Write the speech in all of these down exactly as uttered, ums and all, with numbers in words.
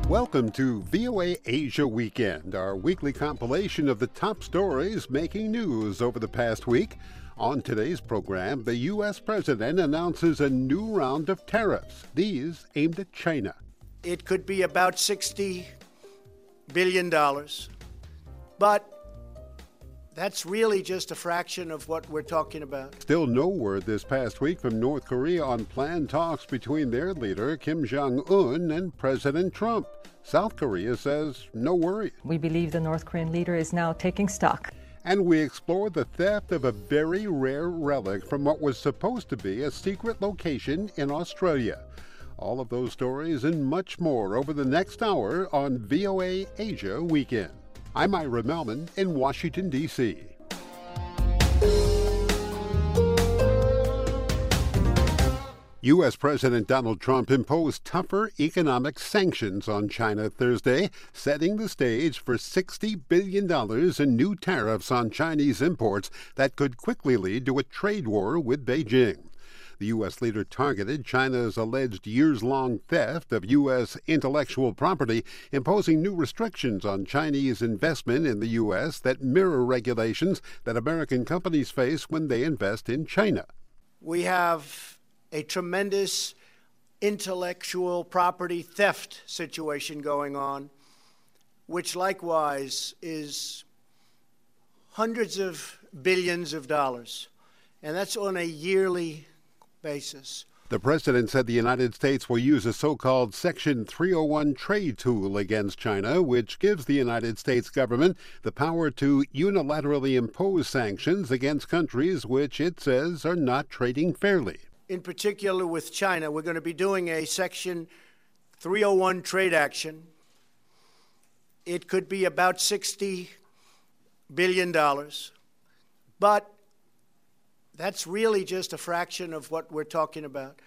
Welcome to V O A Asia Weekend, our weekly compilation of the top stories making news over the past week. On today's program, the U S president announces a new round of tariffs, these aimed at China. It could be about sixty billion dollars, but that's really just a fraction of what we're talking about. Still no word this past week from North Korea on planned talks between their leader, Kim Jong-un, and President Trump. South Korea says no worry. We believe the North Korean leader is now taking stock. And we explore the theft of a very rare relic from what was supposed to be a secret location in Australia. All of those stories and much more over the next hour on V O A Asia Weekend. I'm Ira Melman in Washington, D C U S. President Donald Trump imposed tougher economic sanctions on China Thursday, setting the stage for sixty billion dollars in new tariffs on Chinese imports that could quickly lead to a trade war with Beijing. The U S leader targeted China's alleged years-long theft of U S intellectual property, imposing new restrictions on Chinese investment in the U S that mirror regulations that American companies face when they invest in China. We have a tremendous intellectual property theft situation going on, which likewise is hundreds of billions of dollars, and that's on a yearly basis. The president said the United States will use a so-called Section three oh one trade tool against China, which gives the United States government the power to unilaterally impose sanctions against countries which it says are not trading fairly. In particular with China, we're going to be doing a Section three oh one trade action. It could be about sixty billion dollars, but that's really just a fraction of what we're talking about.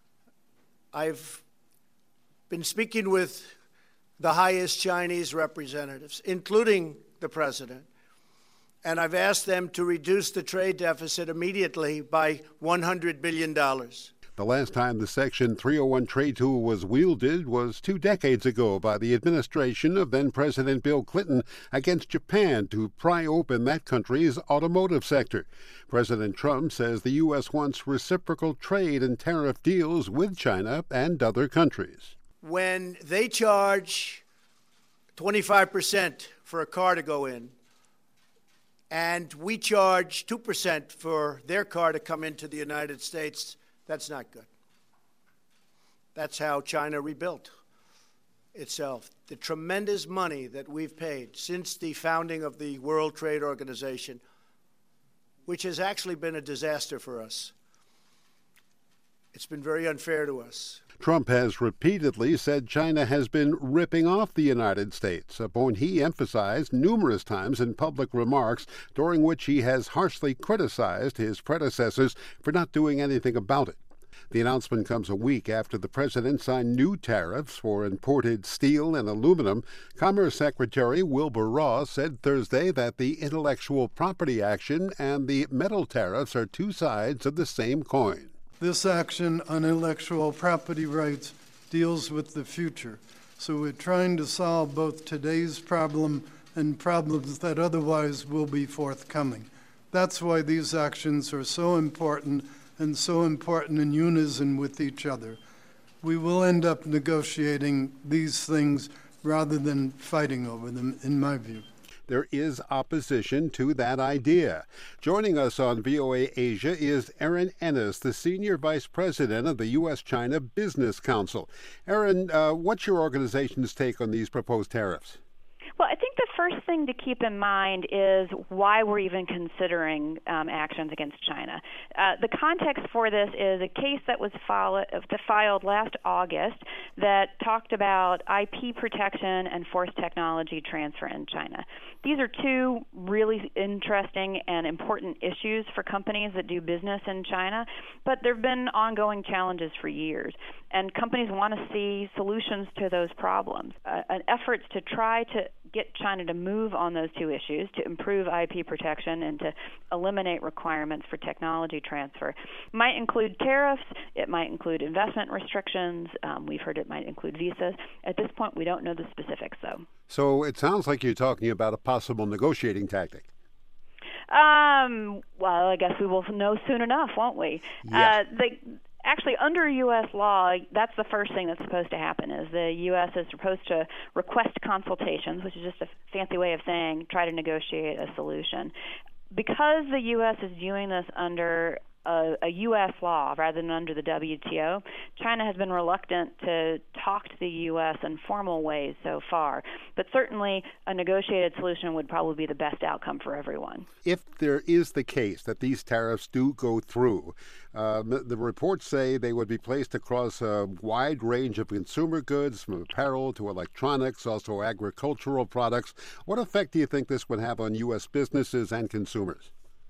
I've been speaking with the highest Chinese representatives, including the president, and I've asked them to reduce the trade deficit immediately by one hundred billion dollars. The last time the Section three oh one trade tool was wielded was two decades ago by the administration of then-President Bill Clinton against Japan to pry open that country's automotive sector. President Trump says the U S wants reciprocal trade and tariff deals with China and other countries. When they charge twenty-five percent for a car to go in, and we charge two percent for their car to come into the United States, that's not good. That's how China rebuilt itself. The tremendous money that we've paid since the founding of the World Trade Organization, which has actually been a disaster for us. It's been very unfair to us. Trump has repeatedly said China has been ripping off the United States, a point he emphasized numerous times in public remarks, during which he has harshly criticized his predecessors for not doing anything about it. The announcement comes a week after the president signed new tariffs for imported steel and aluminum. Commerce Secretary Wilbur Ross said Thursday that the intellectual property action and the metal tariffs are two sides of the same coin. This action on intellectual property rights deals with the future. So we're trying to solve both today's problem and problems that otherwise will be forthcoming. That's why these actions are so important and so important in unison with each other. We will end up negotiating these things rather than fighting over them, in my view. There is opposition to that idea. Joining us on V O A Asia is Erin Ennis, the Senior Vice President of the U S China Business Council. Erin, uh, what's your organization's take on these proposed tariffs? Well, I think the first thing to keep in mind is why we're even considering um, actions against China. Uh, the context for this is a case that was filed, filed last August that talked about I P protection and forced technology transfer in China. These are two really interesting and important issues for companies that do business in China, but there have been ongoing challenges for years, and companies want to see solutions to those problems. Uh, an efforts to try to get China to move on those two issues, to improve I P protection and to eliminate requirements for technology transfer. Might include tariffs. It might include investment restrictions. Um, we've heard it might include visas. At this point, we don't know the specifics, though. So it sounds like you're talking about a possible negotiating tactic. Um, well, I guess we will know soon enough, won't we? Yeah. Uh, the, actually, under U S law, that's the first thing that's supposed to happen, is the U S is supposed to request consultations, which is just a fancy way of saying try to negotiate a solution. Because the U S is viewing this under A, a U S law rather than under the W T O, China has been reluctant to talk to the U S in formal ways so far. But certainly a negotiated solution would probably be the best outcome for everyone. If there is the case that these tariffs do go through, um, the reports say they would be placed across a wide range of consumer goods, from apparel to electronics, also agricultural products. What effect do you think this would have on U S businesses and consumers?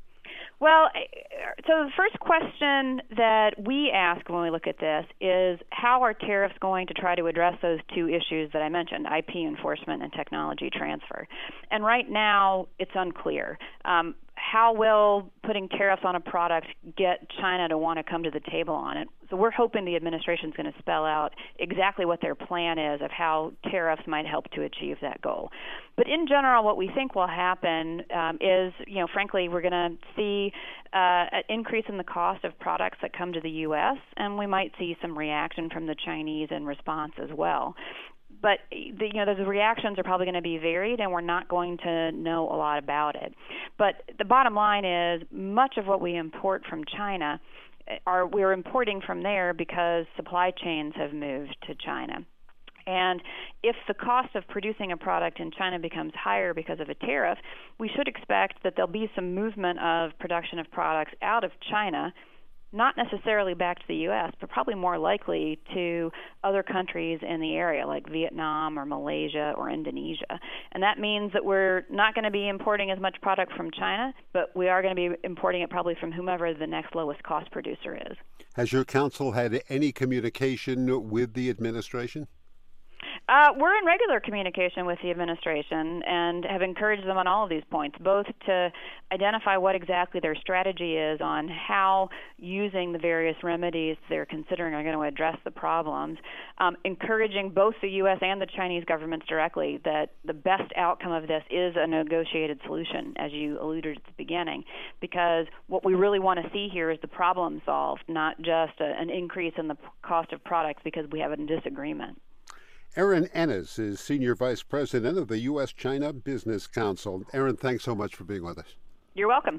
Well, so the first question that we ask when we look at this is, how are tariffs going to try to address those two issues that I mentioned, I P enforcement and technology transfer? And right now, it's unclear. Um, how will putting tariffs on a product get China to want to come to the table on it? So we're hoping the administration is going to spell out exactly what their plan is of how tariffs might help to achieve that goal. But in general, what we think will happen um, is, you know, frankly, we're going to see uh, an increase in the cost of products that come to the U S, and we might see some reaction from the Chinese in response as well. But the, you know, those reactions are probably going to be varied, and we're not going to know a lot about it. But the bottom line is, much of what we import from China, are we're importing from there because supply chains have moved to China. And if the cost of producing a product in China becomes higher because of a tariff, we should expect that there'll be some movement of production of products out of China, not necessarily back to the U S, but probably more likely to other countries in the area like Vietnam or Malaysia or Indonesia. And that means that we're not going to be importing as much product from China, but we are going to be importing it probably from whomever the next lowest cost producer is. Has your council had any communication with the administration? Uh, we're in regular communication with the administration and have encouraged them on all of these points, both to identify what exactly their strategy is on how using the various remedies they're considering are going to address the problems, um, encouraging both the U S and the Chinese governments directly that the best outcome of this is a negotiated solution, as you alluded at the beginning, because what we really want to see here is the problem solved, not just a, an increase in the cost of products because we have a disagreement. Erin Ennis is Senior Vice President of the U S China Business Council. Erin, thanks so much for being with us. You're welcome.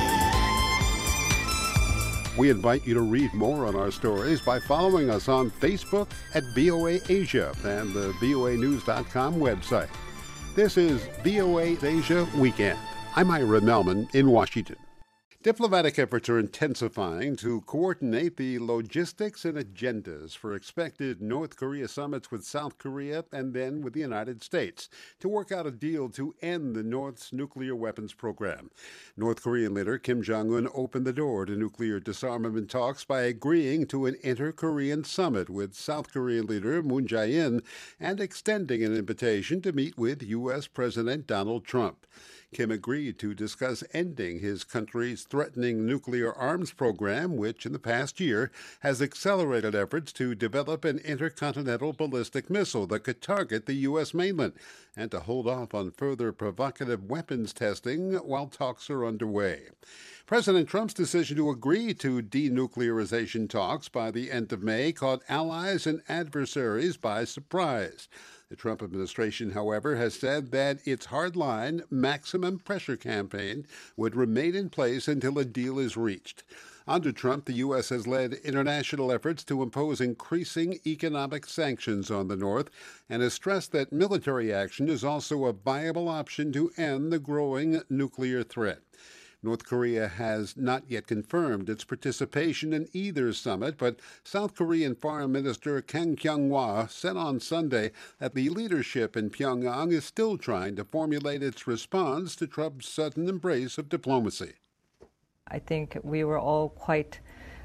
We invite you to read more on our stories by following us on Facebook at V O A Asia and the V O A news dot com website. This is V O A Asia Weekend. I'm Ira Melman in Washington. Diplomatic efforts are intensifying to coordinate the logistics and agendas for expected North Korea summits with South Korea and then with the United States to work out a deal to end the North's nuclear weapons program. North Korean leader Kim Jong-un opened the door to nuclear disarmament talks by agreeing to an inter-Korean summit with South Korean leader Moon Jae-in and extending an invitation to meet with U S President Donald Trump. Kim agreed to discuss ending his country's threatening nuclear arms program, which in the past year has accelerated efforts to develop an intercontinental ballistic missile that could target the U S mainland, and to hold off on further provocative weapons testing while talks are underway. President Trump's decision to agree to denuclearization talks by the end of May caught allies and adversaries by surprise. The Trump administration, however, has said that its hardline maximum pressure campaign would remain in place until a deal is reached. Under Trump, the U S has led international efforts to impose increasing economic sanctions on the North and has stressed that military action is also a viable option to end the growing nuclear threat. North Korea has not yet confirmed its participation in either summit, but South Korean Foreign Minister Kang Kyung-hwa said on Sunday that the leadership in Pyongyang is still trying to formulate its response to Trump's sudden embrace of diplomacy. I think we were all quite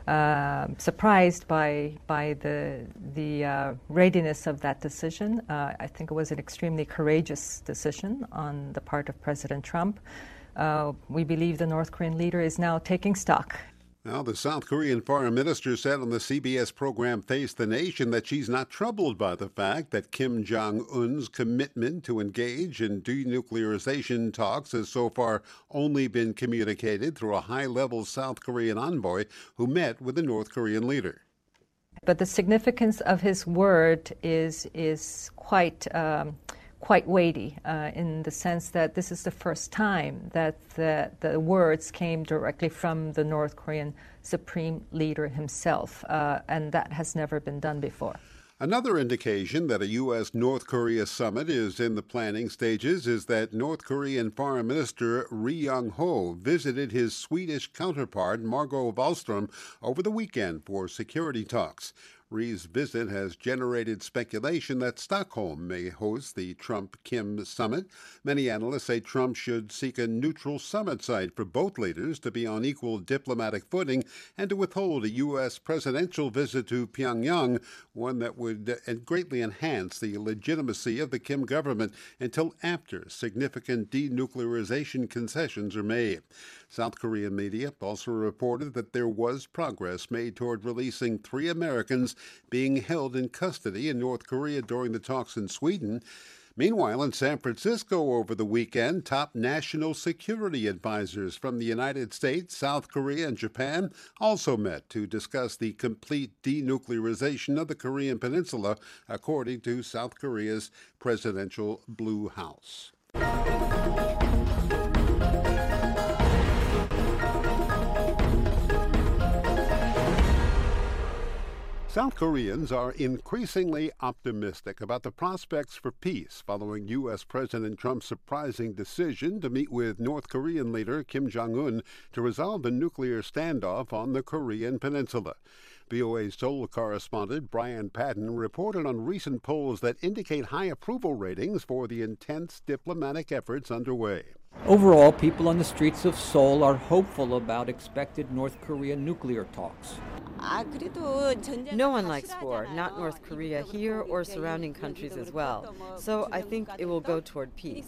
uh, surprised by by the the uh, readiness of that decision. Uh, I think it was an extremely courageous decision on the part of President Trump. Uh, we believe the North Korean leader is now taking stock. Now, the South Korean foreign minister said on the C B S program Face the Nation that she's not troubled by the fact that Kim Jong-un's commitment to engage in denuclearization talks has so far only been communicated through a high-level South Korean envoy who met with the North Korean leader. But the significance of his word is is quite um, quite weighty uh, in the sense that this is the first time that the, the words came directly from the North Korean Supreme Leader himself, uh, and that has never been done before. Another indication that a U S North Korea summit is in the planning stages is that North Korean Foreign Minister Ri Yong-ho visited his Swedish counterpart Margot Wallström over the weekend for security talks. Ri's visit has generated speculation that Stockholm may host the Trump-Kim summit. Many analysts say Trump should seek a neutral summit site for both leaders to be on equal diplomatic footing and to withhold a U S presidential visit to Pyongyang, one that would greatly enhance the legitimacy of the Kim government until after significant denuclearization concessions are made. South Korean media also reported that there was progress made toward releasing three Americans being held in custody in North Korea during the talks in Sweden. Meanwhile, in San Francisco over the weekend, top national security advisors from the United States, South Korea, and Japan also met to discuss the complete denuclearization of the Korean Peninsula, according to South Korea's presidential Blue House. South Koreans are increasingly optimistic about the prospects for peace following U S. President Trump's surprising decision to meet with North Korean leader Kim Jong-un to resolve the nuclear standoff on the Korean Peninsula. V O A's Seoul correspondent Brian Padden reported on recent polls that indicate high approval ratings for the intense diplomatic efforts underway. Overall, people on the streets of Seoul are hopeful about expected North Korea nuclear talks. No one likes war, not North Korea here or surrounding countries as well. So I think it will go toward peace.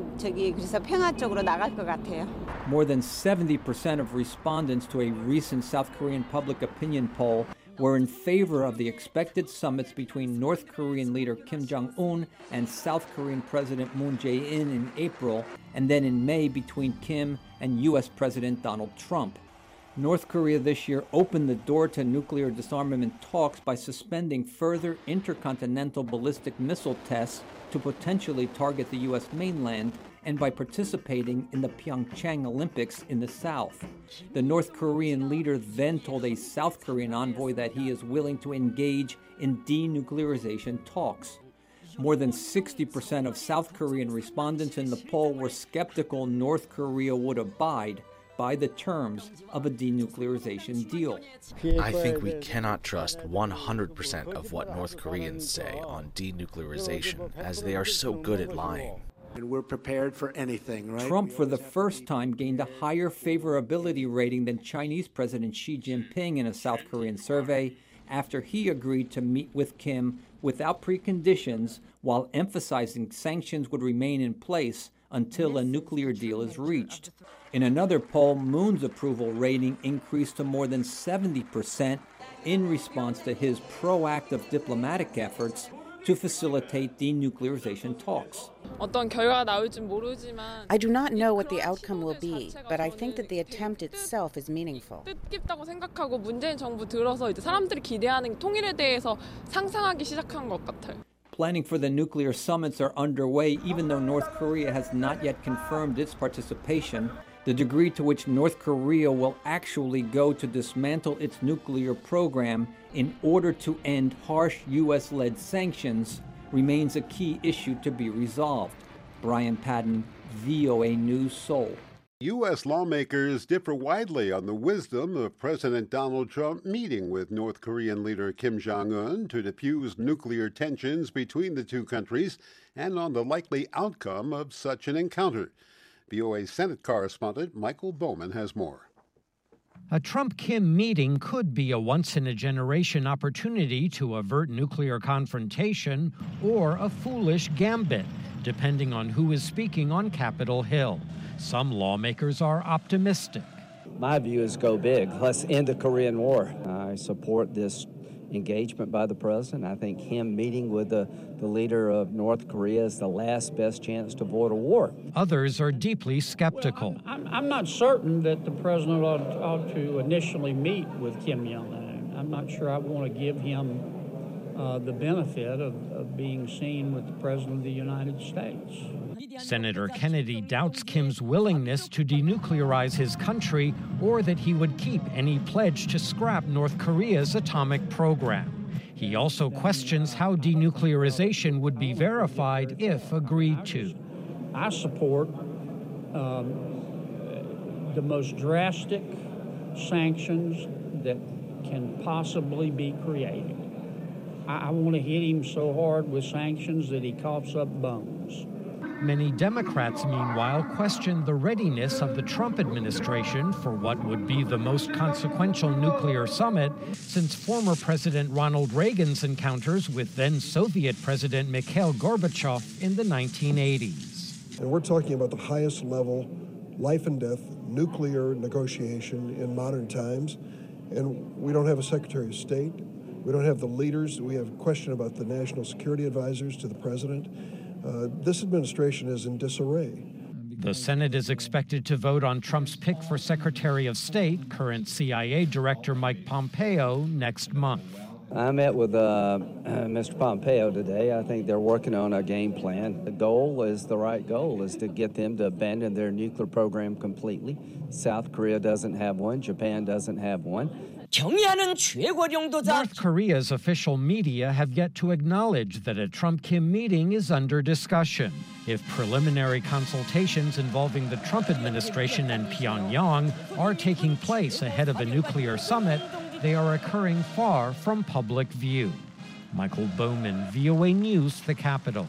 More than seventy percent of respondents to a recent South Korean public opinion poll were in favor of the expected summits between North Korean leader Kim Jong-un and South Korean President Moon Jae-in in April, and then in May between Kim and U S. President Donald Trump. North Korea this year opened the door to nuclear disarmament talks by suspending further intercontinental ballistic missile tests to potentially target the U S mainland and by participating in the Pyeongchang Olympics in the south. The North Korean leader then told a South Korean envoy that he is willing to engage in denuclearization talks. More than sixty percent of South Korean respondents in the poll were skeptical North Korea would abide by the terms of a denuclearization deal. I think we cannot trust one hundred percent of what North Koreans say on denuclearization, as they are so good at lying. And we're prepared for anything, right? Trump, for the first time, gained a higher favorability rating than Chinese President Xi Jinping in a South Korean survey after he agreed to meet with Kim without preconditions while emphasizing sanctions would remain in place until a nuclear deal is reached. In another poll, Moon's approval rating increased to more than seventy percent in response to his proactive diplomatic efforts to facilitate denuclearization talks. I do not know what the outcome will be, but I think that the attempt itself is meaningful. Planning for the nuclear summits are underway, even though North Korea has not yet confirmed its participation. The degree to which North Korea will actually go to dismantle its nuclear program in order to end harsh U S-led sanctions remains a key issue to be resolved. Brian Padden, V O A News, Seoul. U S lawmakers differ widely on the wisdom of President Donald Trump meeting with North Korean leader Kim Jong-un to diffuse nuclear tensions between the two countries and on the likely outcome of such an encounter. V O A Senate correspondent Michael Bowman has more. A Trump-Kim meeting could be a once-in-a-generation opportunity to avert nuclear confrontation or a foolish gambit, depending on who is speaking on Capitol Hill. Some lawmakers are optimistic. My view is go big. Let's end the Korean War. I support this engagement by the president. I think him meeting with the, the leader of North Korea is the last best chance to avoid a war. Others are deeply skeptical. Well, I'm, I'm, I'm not certain that the president ought, ought to initially meet with Kim Jong-un. I'm not sure I want to give him uh, the benefit of, of being seen with the president of the United States. Senator Kennedy doubts Kim's willingness to denuclearize his country or that he would keep any pledge to scrap North Korea's atomic program. He also questions how denuclearization would be verified if agreed to. I support um, the most drastic sanctions that can possibly be created. I, I want to hit him so hard with sanctions that he coughs up bones. Many Democrats, meanwhile, question the readiness of the Trump administration for what would be the most consequential nuclear summit since former President Ronald Reagan's encounters with then-Soviet President Mikhail Gorbachev in the nineteen eighties. And we're talking about the highest level life and death nuclear negotiation in modern times. And we don't have a Secretary of State. We don't have the leaders. We have a question about the national security advisors to the president. Uh, this administration is in disarray. The Senate is expected to vote on Trump's pick for Secretary of State, current C I A Director Mike Pompeo, next month. I met with uh, uh, Mister Pompeo today. I think they're working on a game plan. The goal is the right goal, is to get them to abandon their nuclear program completely. South Korea doesn't have one. Japan doesn't have one. North Korea's official media have yet to acknowledge that a Trump-Kim meeting is under discussion. If preliminary consultations involving the Trump administration and Pyongyang are taking place ahead of a nuclear summit, they are occurring far from public view. Michael Bowman, V O A News, the Capitol.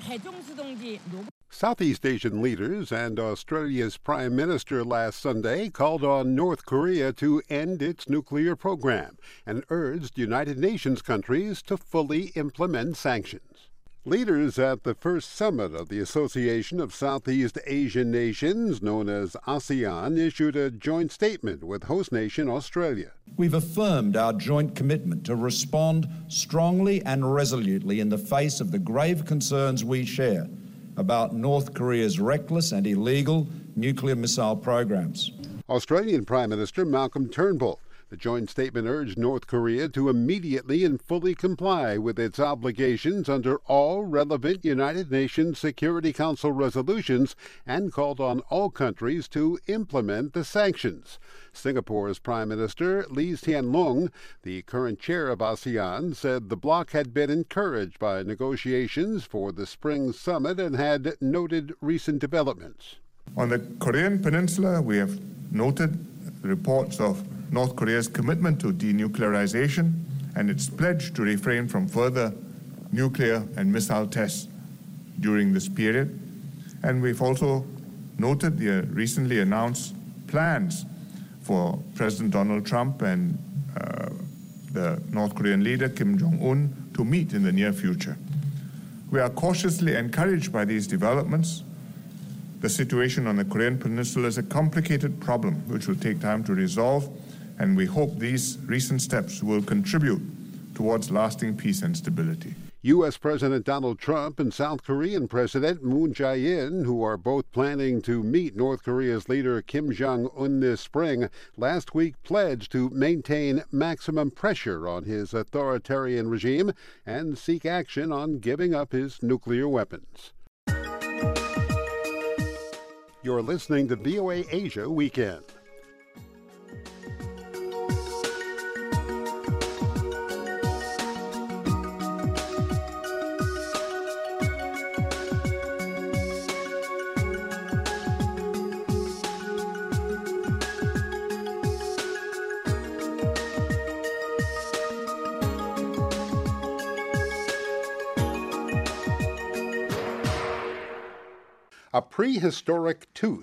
Southeast Asian leaders and Australia's Prime Minister last Sunday called on North Korea to end its nuclear program and urged United Nations countries to fully implement sanctions. Leaders at the first summit of the Association of Southeast Asian Nations, known as ASEAN, issued a joint statement with host nation Australia. We've affirmed our joint commitment to respond strongly and resolutely in the face of the grave concerns we share about North Korea's reckless and illegal nuclear missile programs. Australian Prime Minister Malcolm Turnbull. The joint statement urged North Korea to immediately and fully comply with its obligations under all relevant United Nations Security Council resolutions and called on all countries to implement the sanctions. Singapore's Prime Minister Lee Hsien Loong, the current chair of ASEAN, said the bloc had been encouraged by negotiations for the spring summit and had noted recent developments. On the Korean Peninsula, we have noted reports of North Korea's commitment to denuclearization and its pledge to refrain from further nuclear and missile tests during this period. And we've also noted the recently announced plans for President Donald Trump and uh, the North Korean leader Kim Jong-un to meet in the near future. We are cautiously encouraged by these developments. The situation on the Korean Peninsula is a complicated problem which will take time to resolve, and we hope these recent steps will contribute towards lasting peace and stability. U S. President Donald Trump and South Korean President Moon Jae-in, who are both planning to meet North Korea's leader Kim Jong-un this spring, last week pledged to maintain maximum pressure on his authoritarian regime and seek action on giving up his nuclear weapons. You're listening to V O A Asia Weekend. A prehistoric tooth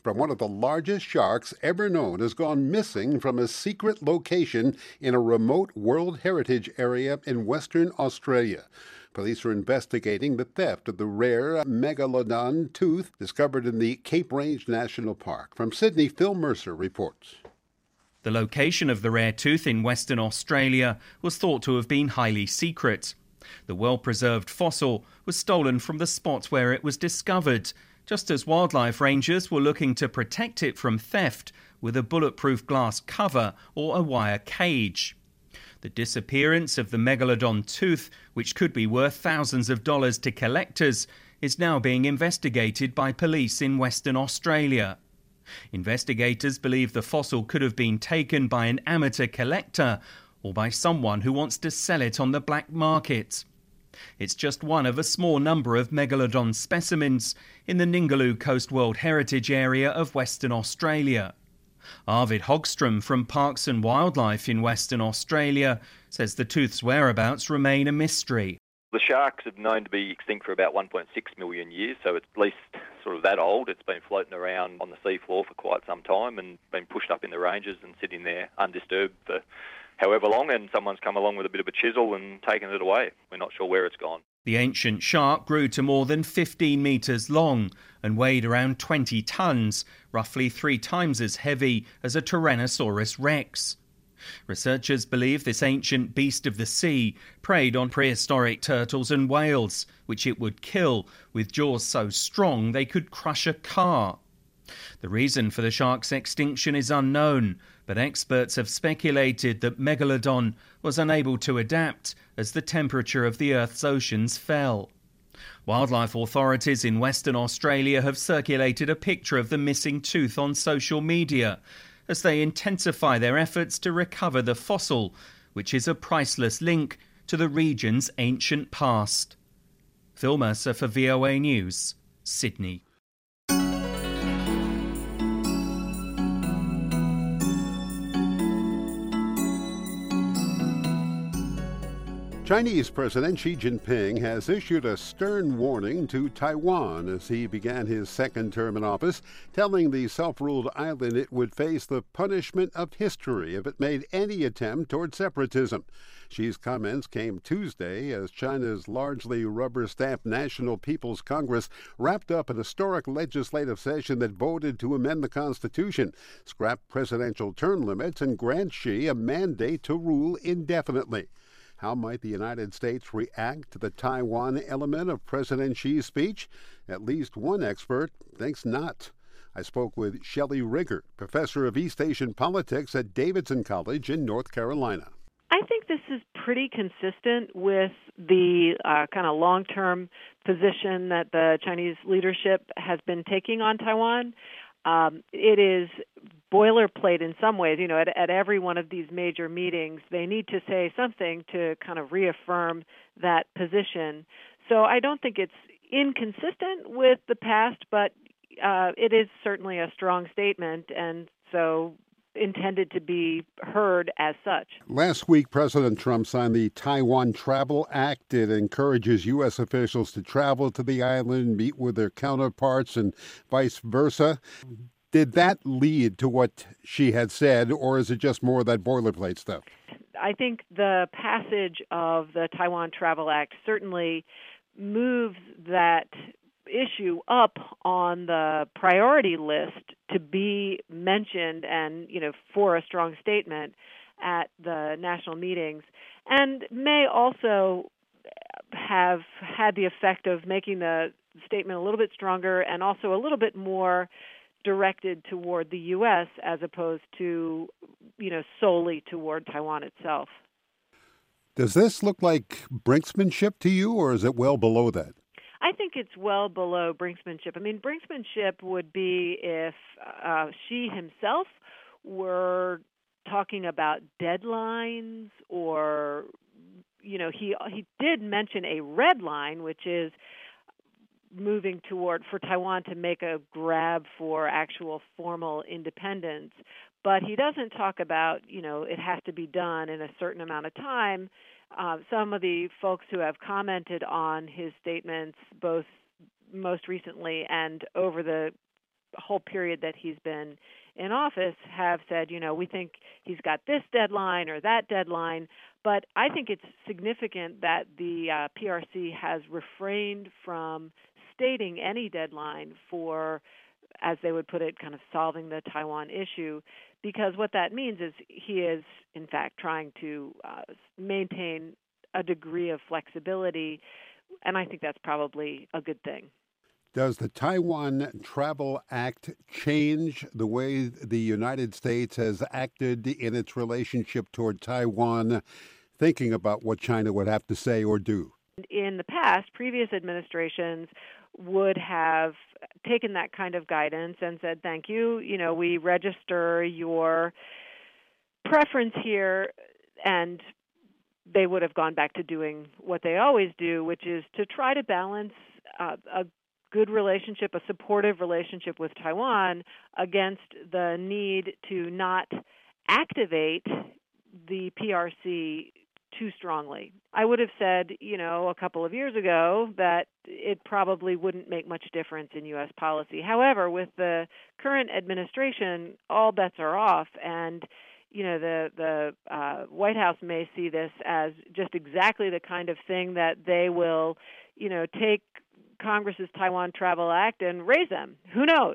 from one of the largest sharks ever known has gone missing from a secret location in a remote World Heritage area in Western Australia. Police are investigating the theft of the rare megalodon tooth discovered in the Cape Range National Park. From Sydney, Phil Mercer reports. The location of the rare tooth in Western Australia was thought to have been highly secret. The well-preserved fossil was stolen from the spot where it was discovered, just as wildlife rangers were looking to protect it from theft with a bulletproof glass cover or a wire cage. The disappearance of the megalodon tooth, which could be worth thousands of dollars to collectors, is now being investigated by police in Western Australia. Investigators believe the fossil could have been taken by an amateur collector or by someone who wants to sell it on the black market. It's just one of a small number of megalodon specimens in the Ningaloo Coast World Heritage Area of Western Australia. Arvid Hogstrom from Parks and Wildlife in Western Australia says the tooth's whereabouts remain a mystery. The sharks are known to be extinct for about one point six million years, so it's at least sort of that old. It's been floating around on the seafloor for quite some time and been pushed up in the ranges and sitting there undisturbed for however long, and someone's come along with a bit of a chisel and taken it away. We're not sure where it's gone. The ancient shark grew to more than fifteen metres long and weighed around twenty tonnes, roughly three times as heavy as a Tyrannosaurus rex. Researchers believe this ancient beast of the sea preyed on prehistoric turtles and whales, which it would kill with jaws so strong they could crush a car. The reason for the shark's extinction is unknown, but experts have speculated that Megalodon was unable to adapt as the temperature of the Earth's oceans fell. Wildlife authorities in Western Australia have circulated a picture of the missing tooth on social media as they intensify their efforts to recover the fossil, which is a priceless link to the region's ancient past. Phil Mercer for V O A News, Sydney. Chinese President Xi Jinping has issued a stern warning to Taiwan as he began his second term in office, telling the self-ruled island it would face the punishment of history if it made any attempt toward separatism. Xi's comments came Tuesday as China's largely rubber-stamped National People's Congress wrapped up an historic legislative session that voted to amend the Constitution, scrap presidential term limits, and grant Xi a mandate to rule indefinitely. How might the United States react to the Taiwan element of President Xi's speech? At least one expert thinks not. I spoke with Shelley Rigger, professor of East Asian politics at Davidson College in North Carolina. I think this is pretty consistent with the uh, kind of long-term position that the Chinese leadership has been taking on Taiwan. Um, it is boilerplate in some ways. You know, at, at every one of these major meetings, they need to say something to kind of reaffirm that position. So I don't think it's inconsistent with the past, but uh, it is certainly a strong statement, and so intended to be heard as such. Last week, President Trump signed the Taiwan Travel Act. It encourages U S officials to travel to the island, meet with their counterparts, and vice versa. Did that lead to what she had said, or is it just more of that boilerplate stuff? I think the passage of the Taiwan Travel Act certainly moves that issue up on the priority list to be mentioned and, you know, for a strong statement at the national meetings, and may also have had the effect of making the statement a little bit stronger and also a little bit more directed toward the U S as opposed to, you know, solely toward Taiwan itself. Does this look like brinksmanship to you, or is it well below that? I think it's well below brinksmanship. I mean, brinksmanship would be if uh, Xi himself were talking about deadlines, or, you know, he he did mention a red line, which is moving toward for Taiwan to make a grab for actual formal independence. But he doesn't talk about, you know, it has to be done in a certain amount of time. Uh, some of the folks who have commented on his statements, both most recently and over the whole period that he's been in office have said, you know, we think he's got this deadline or that deadline. But I think it's significant that the uh, P R C has refrained from stating any deadline for, as they would put it, kind of solving the Taiwan issue, because what that means is he is, in fact, trying to uh, maintain a degree of flexibility, and I think that's probably a good thing. Does the Taiwan Travel Act change the way the United States has acted in its relationship toward Taiwan, thinking about what China would have to say or do? In the past, previous administrations would have taken that kind of guidance and said, thank you, you know, we register your preference here, and they would have gone back to doing what they always do, which is to try to balance uh, a good relationship, a supportive relationship with Taiwan against the need to not activate the P R C too strongly. I would have said, you know, a couple of years ago that it probably wouldn't make much difference in U S policy. However, with the current administration, all bets are off, and you know, the the uh, White House may see this as just exactly the kind of thing that they will, you know, take Congress's Taiwan Travel Act and raise them. Who knows?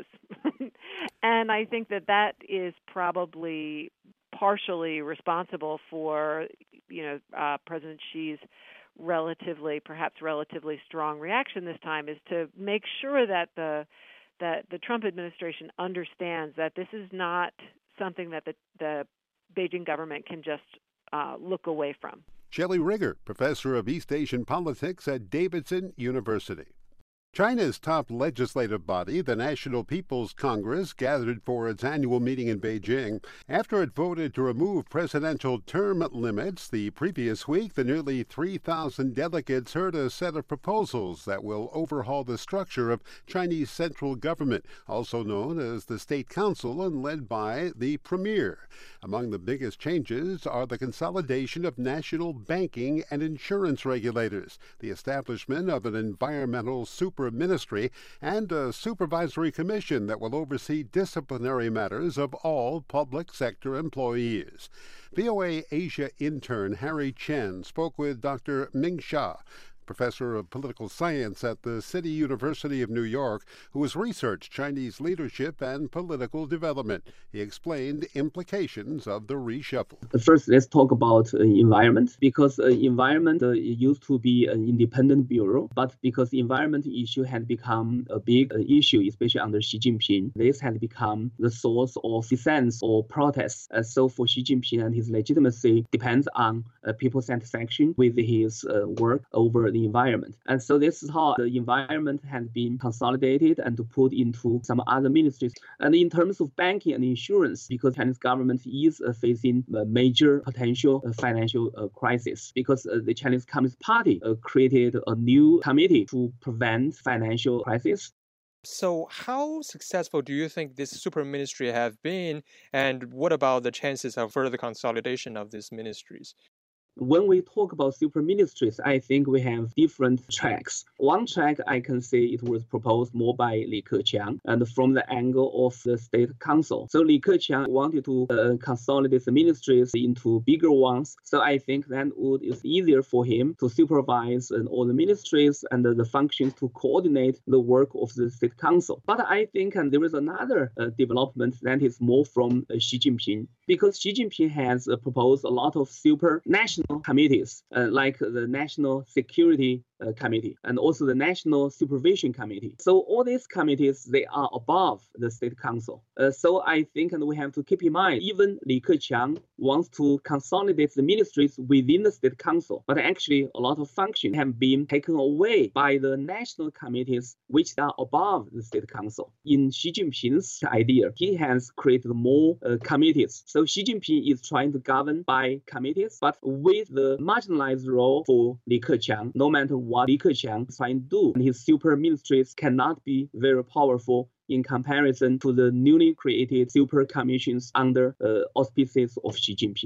And I think that that is probably partially responsible for, you know, uh, President Xi's relatively, perhaps relatively strong reaction this time, is to make sure that the that the Trump administration understands that this is not something that the, the Beijing government can just uh, look away from. Shelley Rigger, professor of East Asian politics at Davidson University. China's top legislative body, the National People's Congress, gathered for its annual meeting in Beijing. After it voted to remove presidential term limits the previous week, the nearly three thousand delegates heard a set of proposals that will overhaul the structure of Chinese central government, also known as the State Council and led by the Premier. Among the biggest changes are the consolidation of national banking and insurance regulators, the establishment of an environmental super ministry, and a supervisory commission that will oversee disciplinary matters of all public sector employees. V O A Asia intern Harry Chen spoke with Doctor Ming Xia, professor of political science at the City University of New York, who has researched Chinese leadership and political development. He explained implications of the reshuffle. First, let's talk about uh, environment, because uh, environment uh, used to be an independent bureau, but because the environment issue had become a big uh, issue, especially under Xi Jinping, this had become the source of dissent or protests. Uh, so for Xi Jinping and his legitimacy depends on uh, people's satisfaction with his uh, work over the environment. And so this is how the environment has been consolidated and put into some other ministries. And in terms of banking and insurance, because Chinese government is uh, facing a major potential uh, financial uh, crisis, because uh, the Chinese Communist Party uh, created a new committee to prevent financial crisis. So how successful do you think this super ministry have been, and what about the chances of further consolidation of these ministries? When we talk about super ministries, I think we have different tracks. One track, I can say it was proposed more by Li Keqiang and from the angle of the State Council. So Li Keqiang wanted to uh, consolidate the ministries into bigger ones. So I think that would is easier for him to supervise uh, all the ministries and uh, the functions to coordinate the work of the State Council. But I think and there is another uh, development that is more from uh, Xi Jinping, because Xi Jinping has uh, proposed a lot of super national committees, uh, like the National Security uh, Committee and also the National Supervision Committee. So all these committees, they are above the State Council. Uh, so I think and we have to keep in mind, even Li Keqiang wants to consolidate the ministries within the State Council, but actually a lot of functions have been taken away by the national committees which are above the State Council. In Xi Jinping's idea, he has created more uh, committees. So Xi Jinping is trying to govern by committees, but with the marginalized role for Li Keqiang, no matter what Li Keqiang is trying to do, and his super ministries cannot be very powerful in comparison to the newly created super commissions under uh, auspices of Xi Jinping.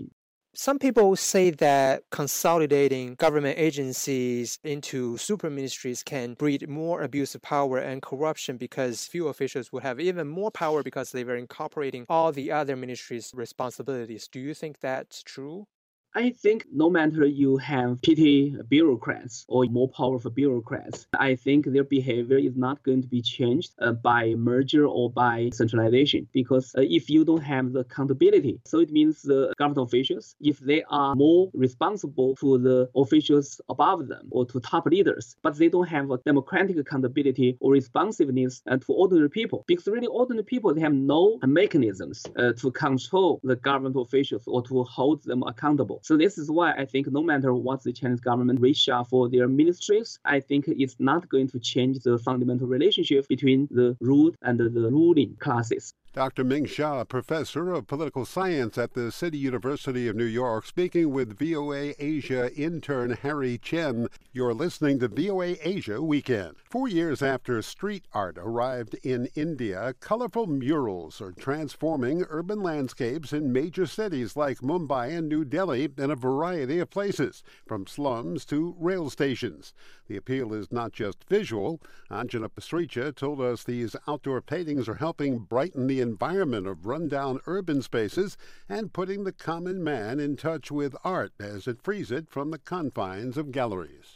Some people say that consolidating government agencies into super ministries can breed more abuse of power and corruption because few officials would have even more power because they were incorporating all the other ministries' responsibilities. Do you think that's true? I think no matter you have petty bureaucrats or more powerful bureaucrats, I think their behavior is not going to be changed uh, by merger or by centralization. Because uh, if you don't have the accountability, so it means the government officials, if they are more responsible to the officials above them or to top leaders, but they don't have a democratic accountability or responsiveness uh, to ordinary people. Because really ordinary people, they have no mechanisms uh, to control the government officials or to hold them accountable. So this is why I think no matter what the Chinese government reshuffle for their ministries, I think it's not going to change the fundamental relationship between the ruled and the ruling classes. Doctor Ming Xia, professor of political science at the City University of New York, speaking with V O A Asia intern Harry Chen. You're listening to V O A Asia Weekend. Four years after street art arrived in India, colorful murals are transforming urban landscapes in major cities like Mumbai and New Delhi and a variety of places, from slums to rail stations. The appeal is not just visual. Anjana Pasricha told us these outdoor paintings are helping brighten the environment of rundown urban spaces and putting the common man in touch with art as it frees it from the confines of galleries.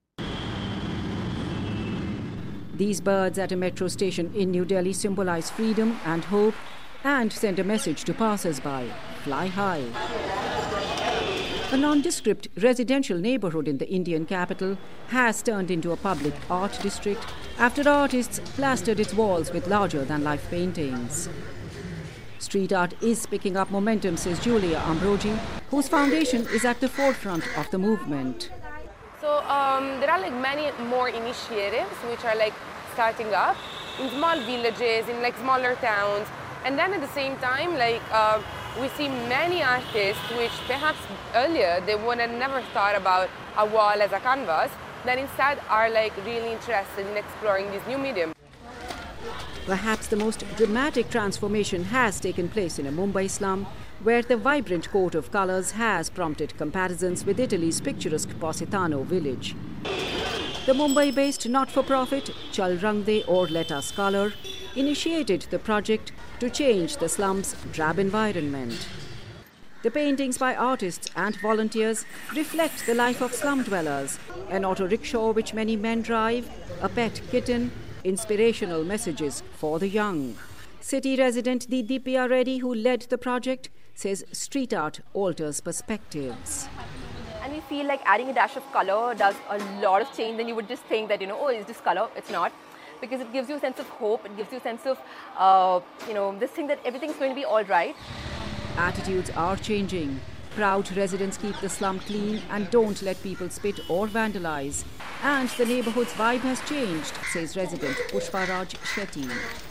These birds at a metro station in New Delhi symbolize freedom and hope and send a message to passers-by: fly high. A nondescript residential neighborhood in the Indian capital has turned into a public art district after artists plastered its walls with larger-than-life paintings. Street art is picking up momentum, says Julia Ambrogi, whose foundation is at the forefront of the movement. So um, there are like many more initiatives which are like starting up in small villages, in like smaller towns, and then at the same time, like uh, we see many artists which perhaps earlier they would have never thought about a wall as a canvas, that instead are like really interested in exploring this new medium. Perhaps the most dramatic transformation has taken place in a Mumbai slum, where the vibrant coat of colors has prompted comparisons with Italy's picturesque Positano village. The Mumbai-based not-for-profit Chal Rang De or Let Us Color initiated the project to change the slum's drab environment. The paintings by artists and volunteers reflect the life of slum dwellers: an auto rickshaw which many men drive, a pet kitten, inspirational messages for the young. City resident Didipya Reddy, who led the project, says street art alters perspectives. And we feel like adding a dash of color does a lot of change. Then you would just think that, you know, oh, is this color? It's not. Because it gives you a sense of hope, it gives you a sense of, uh, you know, this thing that everything's going to be all right. Attitudes are changing. Proud residents keep the slum clean and don't let people spit or vandalize. And the neighborhood's vibe has changed, says resident Pushparaj Shetty.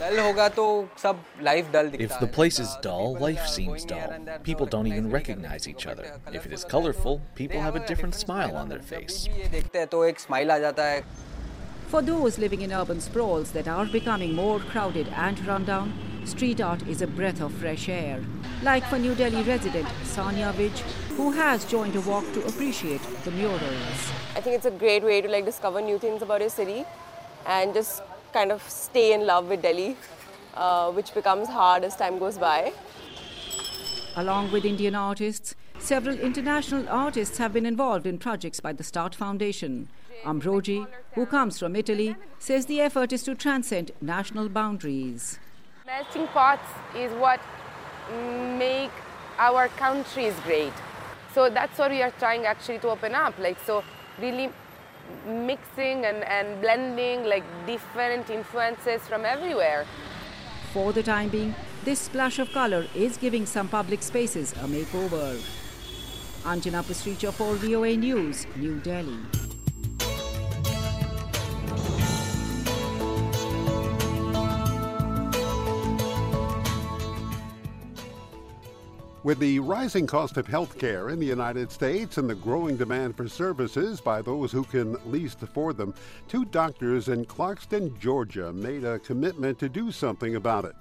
If the place is dull, life seems dull. People don't even recognize each other. If it is colorful, people have a different smile on their face. For those living in urban sprawls that are becoming more crowded and rundown, street art is a breath of fresh air. Like for New Delhi resident Sanya Vij, who has joined a walk to appreciate the murals. I think it's a great way to like discover new things about your city and just kind of stay in love with Delhi, uh, which becomes hard as time goes by. Along with Indian artists, several international artists have been involved in projects by the START Foundation. Ambrogi, who comes from Italy, says the effort is to transcend national boundaries. Melting pots is what make our countries great. So that's what we are trying actually to open up. Like, so really mixing and, and blending like different influences from everywhere. For the time being, this splash of color is giving some public spaces a makeover. Anjana Pasricha for V O A News, New Delhi. With the rising cost of health care in the United States and the growing demand for services by those who can least afford them, two doctors in Clarkston, Georgia, made a commitment to do something about it.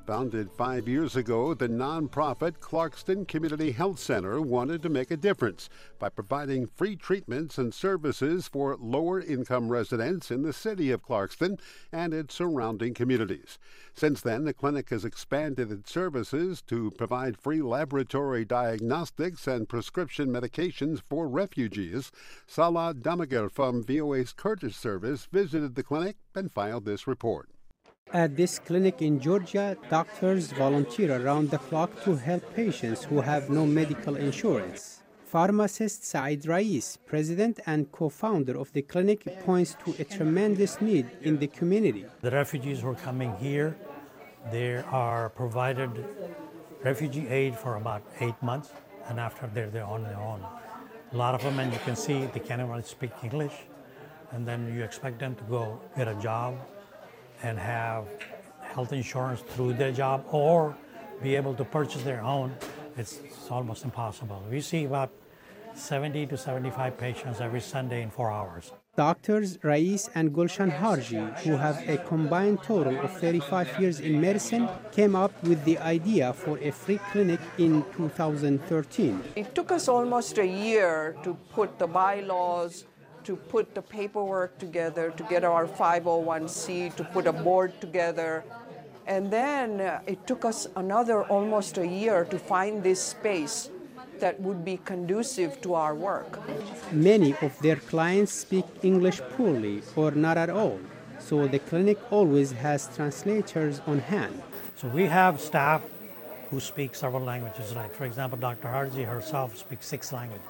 Founded five years ago, the nonprofit Clarkston Community Health Center wanted to make a difference by providing free treatments and services for lower-income residents in the city of Clarkston and its surrounding communities. Since then, the clinic has expanded its services to provide free laboratory diagnostics and prescription medications for refugees. Salah Damager from V O A's Kurdish service visited the clinic and filed this report. At this clinic in Georgia, doctors volunteer around the clock to help patients who have no medical insurance. Pharmacist Saeed Rais, president and co-founder of the clinic, points to a tremendous need in the community. The refugees who are coming here, they are provided refugee aid for about eight months, and after they're, they're on their own. A lot of them, and you can see they can't even speak English, and then you expect them to go get a job and have health insurance through their job or be able to purchase their own. It's, it's almost impossible. We see about seventy to seventy-five patients every Sunday in four hours. Doctors Rais and Gulshan Harji, who have a combined total of thirty-five years in medicine, came up with the idea for a free clinic in two thousand thirteen. It took us almost a year to put the bylaws, to put the paperwork together, to get our five oh one c, to put a board together. And then uh, it took us another almost a year to find this space that would be conducive to our work. Many of their clients speak English poorly or not at all, so the clinic always has translators on hand. So we have staff who speak several languages. Like, for example, Doctor Harji herself speaks six languages.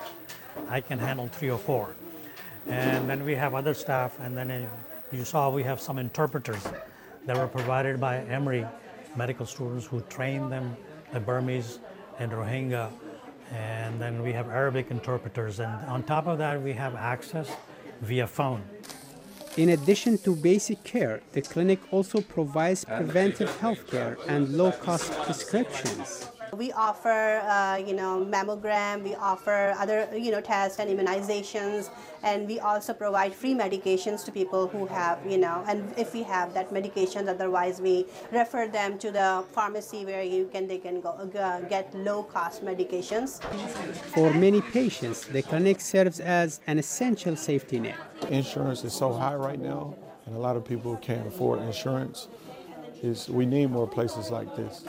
I can handle three or four. And then we have other staff, and then you saw we have some interpreters that were provided by Emory medical students who train them, the Burmese and Rohingya, and then we have Arabic interpreters, and on top of that we have access via phone. In addition to basic care, the clinic also provides preventive health care and low-cost prescriptions. We offer, uh, you know, mammogram, we offer other, you know, tests and immunizations, and we also provide free medications to people who have, you know, and if we have that medication, otherwise we refer them to the pharmacy where you can, they can go uh, get low-cost medications. For many patients, the clinic serves as an essential safety net. Insurance is so high right now, and a lot of people can't afford insurance. Is we need more places like this.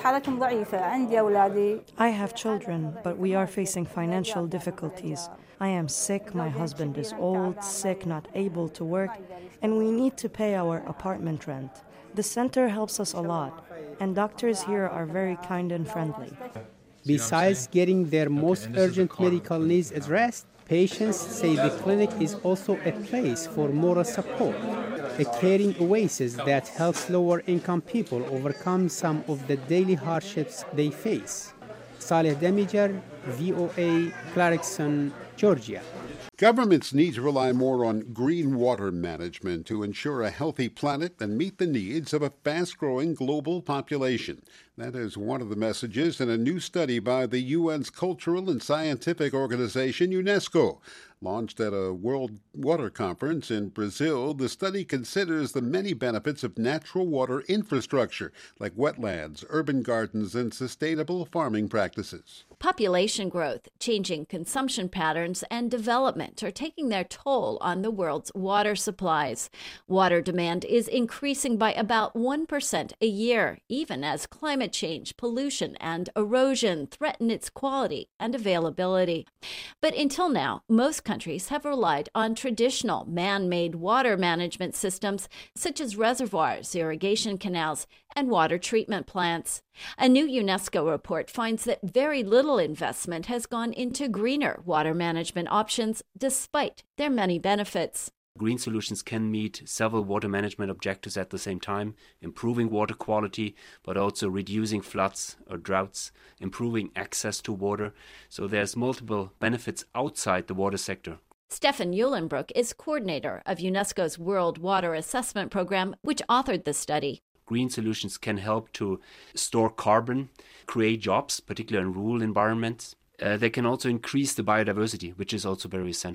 I have children, but we are facing financial difficulties. I am sick, my husband is old, sick, not able to work, and we need to pay our apartment rent. The center helps us a lot, and doctors here are very kind and friendly. Besides getting their most urgent medical needs addressed, patients say the clinic is also a place for moral support, a caring oasis that helps lower-income people overcome some of the daily hardships they face. Saleh Damijar, V O A, Clarkson, Georgia. Governments need to rely more on green water management to ensure a healthy planet and meet the needs of a fast-growing global population. That is one of the messages in a new study by the U N's cultural and scientific organization, UNESCO. Launched at a World Water Conference in Brazil, the study considers the many benefits of natural water infrastructure, like wetlands, urban gardens, and sustainable farming practices. Population growth, changing consumption patterns, and development are taking their toll on the world's water supplies. Water demand is increasing by about one percent a year, even as climate change, pollution, and erosion threaten its quality and availability. But until now, most countries have relied on traditional man-made water management systems such as reservoirs, irrigation canals, and water treatment plants. A new UNESCO report finds that very little investment has gone into greener water management options despite their many benefits. Green solutions can meet several water management objectives at the same time, improving water quality, but also reducing floods or droughts, improving access to water. So there's multiple benefits outside the water sector. Stefan Eulenbrook is coordinator of UNESCO's World Water Assessment Program, which authored the study. Green solutions can help to store carbon, create jobs, particularly in rural environments. Uh, they can also increase the biodiversity, which is also very essential.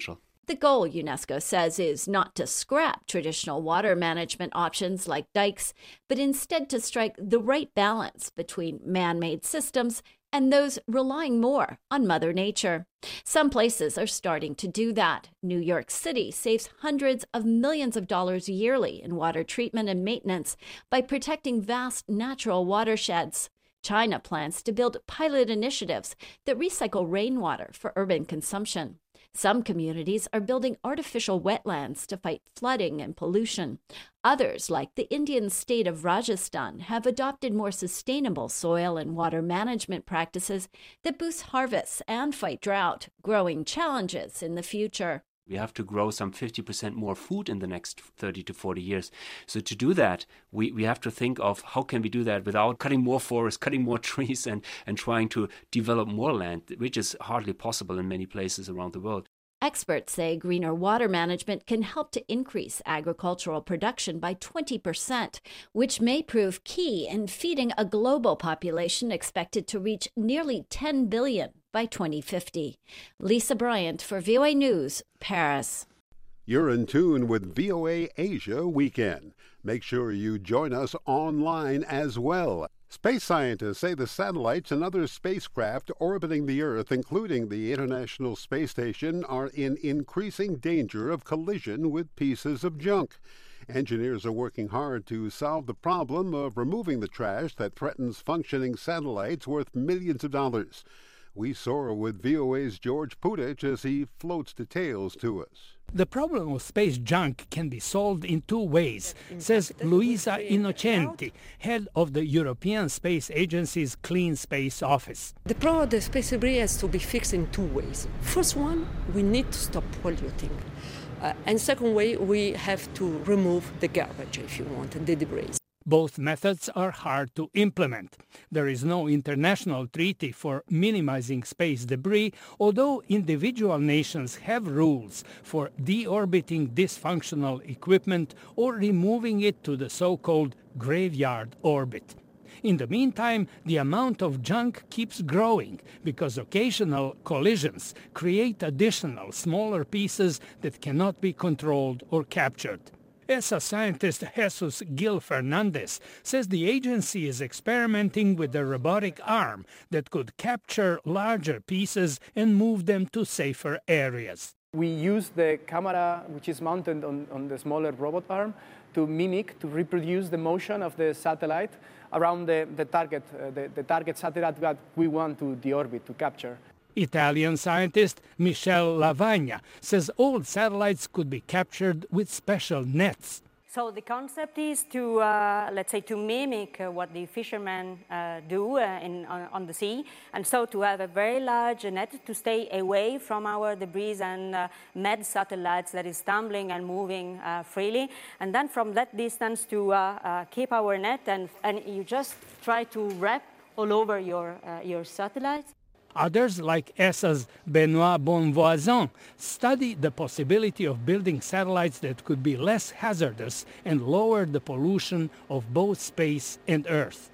The goal, UNESCO says, is not to scrap traditional water management options like dikes, but instead to strike the right balance between man-made systems and those relying more on Mother Nature. Some places are starting to do that. New York City saves hundreds of millions of dollars yearly in water treatment and maintenance by protecting vast natural watersheds. China plans to build pilot initiatives that recycle rainwater for urban consumption. Some communities are building artificial wetlands to fight flooding and pollution. Others, like the Indian state of Rajasthan, have adopted more sustainable soil and water management practices that boost harvests and fight drought, growing challenges in the future. We have to grow some fifty percent more food in the next thirty to forty years. So to do that, we, we have to think of how can we do that without cutting more forests, cutting more trees, and, and trying to develop more land, which is hardly possible in many places around the world. Experts say greener water management can help to increase agricultural production by twenty percent, which may prove key in feeding a global population expected to reach nearly ten billion by twenty fifty. Lisa Bryant for V O A News, Paris. You're in tune with V O A Asia Weekend. Make sure you join us online as well. Space scientists say the satellites and other spacecraft orbiting the Earth, including the International Space Station, are in increasing danger of collision with pieces of junk. Engineers are working hard to solve the problem of removing the trash that threatens functioning satellites worth millions of dollars. We soar with V O A's George Putich as he floats details to us. The problem of space junk can be solved in two ways, says Luisa Innocenti, head of the European Space Agency's Clean Space Office. The problem of the space debris has to be fixed in two ways. First one, we need to stop polluting. Uh, and second way, we have to remove the garbage, if you want, the debris. Both methods are hard to implement. There is no international treaty for minimizing space debris, although individual nations have rules for deorbiting dysfunctional equipment or removing it to the so-called graveyard orbit. In the meantime, the amount of junk keeps growing because occasional collisions create additional smaller pieces that cannot be controlled or captured. E S A scientist Jesus Gil Fernandez says the agency is experimenting with a robotic arm that could capture larger pieces and move them to safer areas. We use the camera, which is mounted on, on the smaller robot arm, to mimic, to reproduce the motion of the satellite around the, the target, uh, the, the target satellite that we want to deorbit, to capture. Italian scientist Michele Lavagna says old satellites could be captured with special nets. So the concept is to, uh, let's say, to mimic uh, what the fishermen uh, do uh, in, on, on the sea, and so to have a very large net to stay away from our debris and uh, mad satellites that is tumbling and moving uh, freely, and then from that distance to uh, uh, keep our net, and, and you just try to wrap all over your, uh, your satellites. Others, like E S A's Benoit Bonvoisin, study the possibility of building satellites that could be less hazardous and lower the pollution of both space and Earth.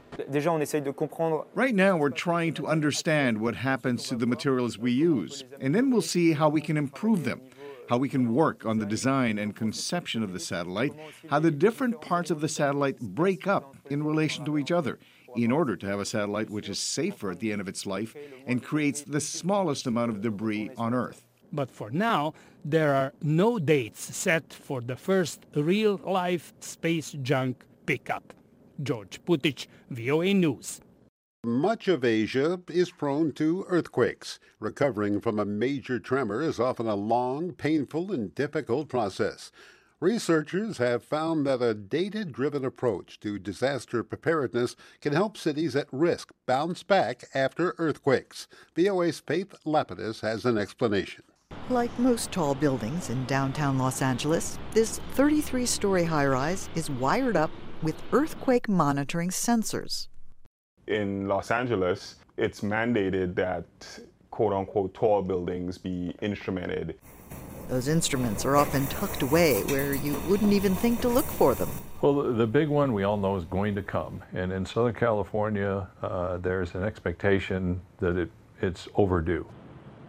Right now, we're trying to understand what happens to the materials we use, and then we'll see how we can improve them, how we can work on the design and conception of the satellite, how the different parts of the satellite break up in relation to each other, in order to have a satellite which is safer at the end of its life and creates the smallest amount of debris on Earth. But for now, there are no dates set for the first real-life space junk pickup. George Putich, V O A News. Much of Asia is prone to earthquakes. Recovering from a major tremor is often a long, painful, and difficult process. Researchers have found that a data-driven approach to disaster preparedness can help cities at risk bounce back after earthquakes. V O A's Faith Lapidus has an explanation. Like most tall buildings in downtown Los Angeles, this thirty-three story high-rise is wired up with earthquake monitoring sensors. In Los Angeles, it's mandated that quote-unquote tall buildings be instrumented. Those instruments are often tucked away where you wouldn't even think to look for them. Well, the big one we all know is going to come. And in Southern California, uh, there's an expectation that it, it's overdue.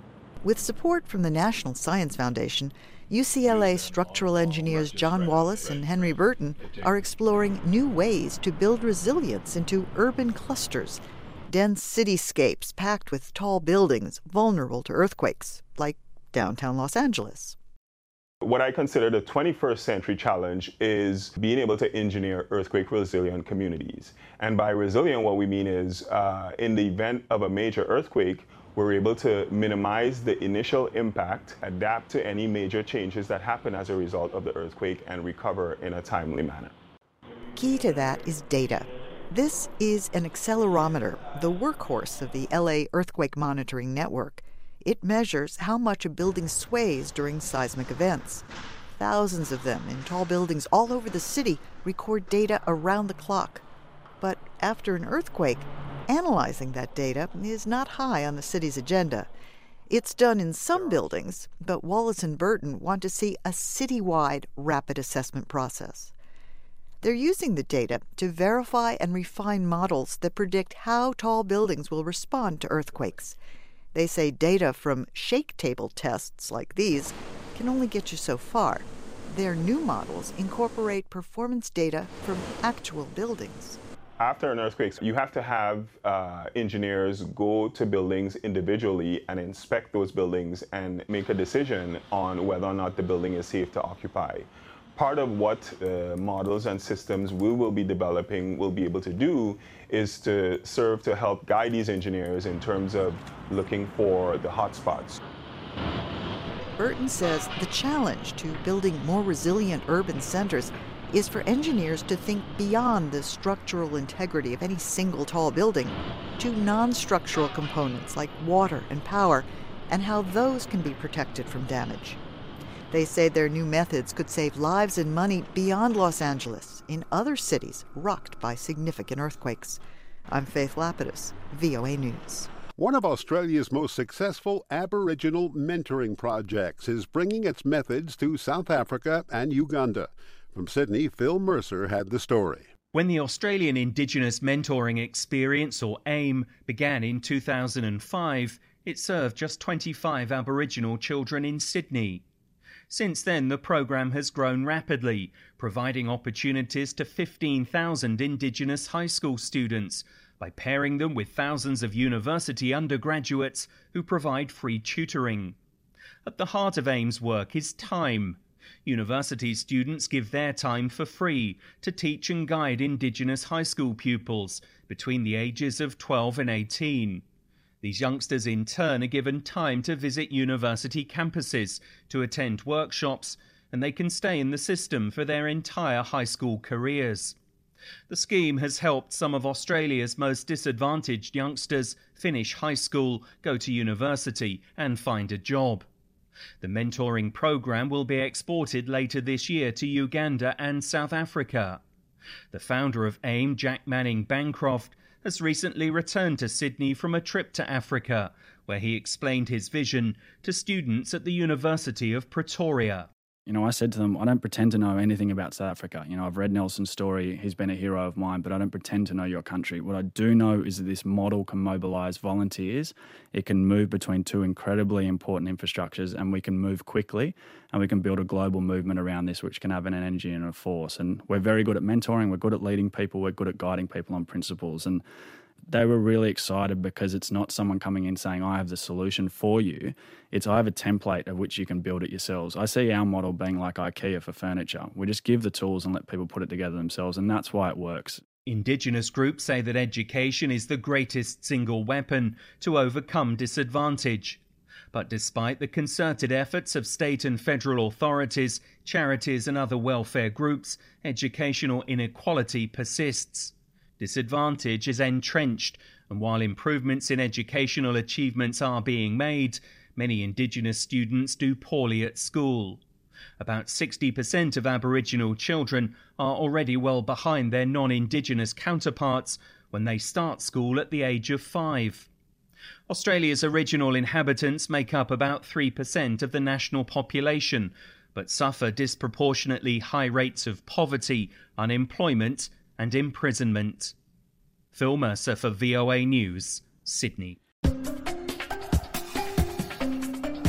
With support from the National Science Foundation, U C L A structural engineers John Wallace and Henry Burton are exploring new ways to build resilience into urban clusters, dense cityscapes packed with tall buildings vulnerable to earthquakes, like downtown Los Angeles. What I consider the twenty-first century challenge is being able to engineer earthquake-resilient communities. And by resilient, what we mean is uh, in the event of a major earthquake, we're able to minimize the initial impact, adapt to any major changes that happen as a result of the earthquake, and recover in a timely manner. Key to that is data. This is an accelerometer, the workhorse of the L A Earthquake Monitoring Network. It measures how much a building sways during seismic events. Thousands of them in tall buildings all over the city record data around the clock. But after an earthquake, analyzing that data is not high on the city's agenda. It's done in some buildings, but Wallace and Burton want to see a citywide rapid assessment process. They're using the data to verify and refine models that predict how tall buildings will respond to earthquakes. They say data from shake table tests like these can only get you so far. Their new models incorporate performance data from actual buildings. After an earthquake, you have to have uh, engineers go to buildings individually and inspect those buildings and make a decision on whether or not the building is safe to occupy. Part of what uh, models and systems we will be developing will be able to do is to serve to help guide these engineers in terms of looking for the hotspots. Burton says the challenge to building more resilient urban centers is for engineers to think beyond the structural integrity of any single tall building to non-structural components like water and power and how those can be protected from damage. They say their new methods could save lives and money beyond Los Angeles in other cities rocked by significant earthquakes. I'm Faith Lapidus, V O A News. One of Australia's most successful Aboriginal mentoring projects is bringing its methods to South Africa and Uganda. From Sydney, Phil Mercer had the story. When the Australian Indigenous Mentoring Experience, or AIM, began in two thousand five, it served just twenty-five Aboriginal children in Sydney. Since then, the programme has grown rapidly, providing opportunities to fifteen thousand Indigenous high school students by pairing them with thousands of university undergraduates who provide free tutoring. At the heart of AIM's work is time. University students give their time for free to teach and guide Indigenous high school pupils between the ages of twelve and eighteen. These youngsters in turn are given time to visit university campuses, to attend workshops, and they can stay in the system for their entire high school careers. The scheme has helped some of Australia's most disadvantaged youngsters finish high school, go to university, and find a job. The mentoring program will be exported later this year to Uganda and South Africa. The founder of AIM, Jack Manning Bancroft, has recently returned to Sydney from a trip to Africa, where he explained his vision to students at the University of Pretoria. You know, I said to them, I don't pretend to know anything about South Africa. You know, I've read Nelson's story. He's been a hero of mine, but I don't pretend to know your country. What I do know is that this model can mobilise volunteers. It can move between two incredibly important infrastructures, and we can move quickly, and we can build a global movement around this, which can have an energy and a force. And we're very good at mentoring. We're good at leading people. We're good at guiding people on principles. And they were really excited because it's not someone coming in saying, I have the solution for you. It's, I have a template of which you can build it yourselves. I see our model being like IKEA for furniture. We just give the tools and let people put it together themselves, and that's why it works. Indigenous groups say that education is the greatest single weapon to overcome disadvantage. But despite the concerted efforts of state and federal authorities, charities and other welfare groups, educational inequality persists. Disadvantage is entrenched, and while improvements in educational achievements are being made, many Indigenous students do poorly at school. About sixty percent of Aboriginal children are already well behind their non-Indigenous counterparts when they start school at the age of five. Australia's original inhabitants make up about three percent of the national population, but suffer disproportionately high rates of poverty, unemployment and imprisonment. Phil Mercer for V O A News, Sydney.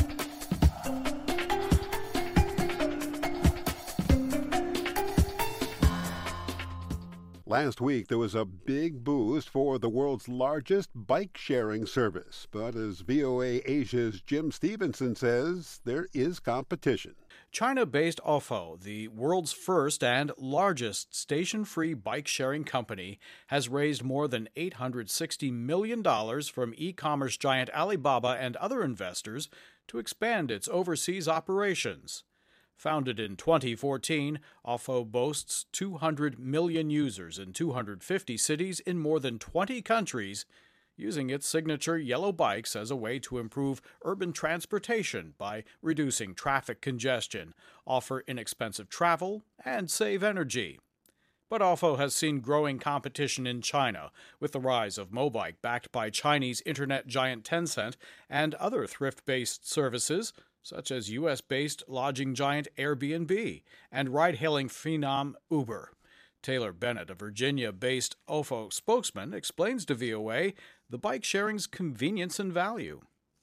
Last week, there was a big boost for the world's largest bike-sharing service. But as V O A Asia's Jim Stevenson says, there is competition. China-based Ofo, the world's first and largest station-free bike-sharing company, has raised more than eight hundred sixty million dollars from e-commerce giant Alibaba and other investors to expand its overseas operations. Founded in twenty fourteen, Ofo boasts two hundred million users in two hundred fifty cities in more than twenty countries, using its signature yellow bikes as a way to improve urban transportation by reducing traffic congestion, offer inexpensive travel, and save energy. But Ofo has seen growing competition in China, with the rise of Mobike backed by Chinese internet giant Tencent and other thrift-based services, such as U S-based lodging giant Airbnb and ride-hailing phenom Uber. Taylor Bennett, a Virginia-based Ofo spokesman, explains to V O A the bike-sharing's convenience and value.